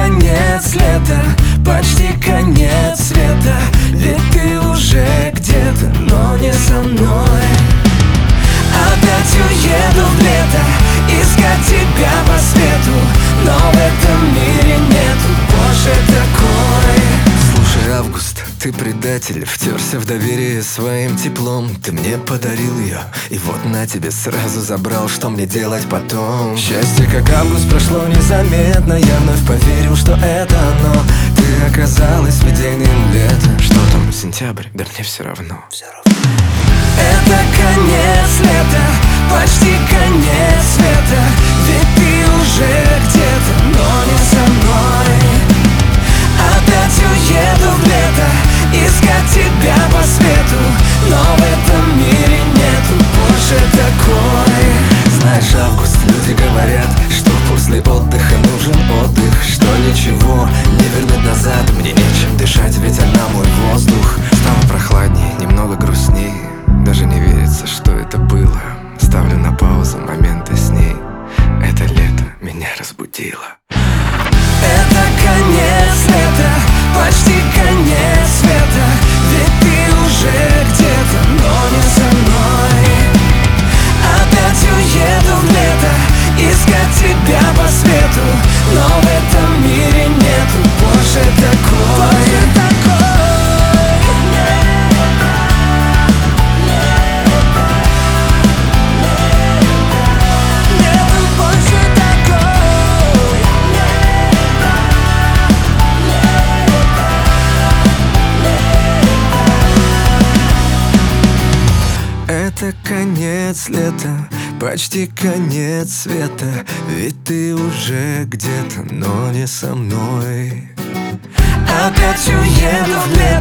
конец лета, почти конец света. Ведь ты уже где-то, но не со мной. Опять уеду в лето, искать тебя по свету, но в этом мире нету больше такой. Слушай, Август, ты предатель, втерся в доверие своим теплом. Ты мне подарил ее, и вот на тебе сразу забрал. Что мне делать потом? Счастье, как август, прошло незаметно. Я вновь поверил, что это оно. Ты оказалась видением лета. Что там, сентябрь? Да мне все равно. Это конец лета, почти конец света. Ведь ты уже где-то, но не со мной. Опять уеду в лето, искать тебя по свету, но в этом мире нету больше такой. Знаешь, Август, люди говорят, что после отдыха нужен отдых, что ничего не вернуть назад. Мне нечем дышать, ведь она мой воздух. Стало прохладнее, немного грустнее. Даже не верится, что это было. Ставлю на паузу моменты с ней. Это лето меня разбудило. Это конец лета, почти конец света. Ведь ты уже где-то, но не со мной. Опять уеду в лето, искать тебя по свету, но в этом мире нету больше такой. Это конец лета, почти конец света. Ведь ты уже где-то, но не со мной. Опять уеду в лето,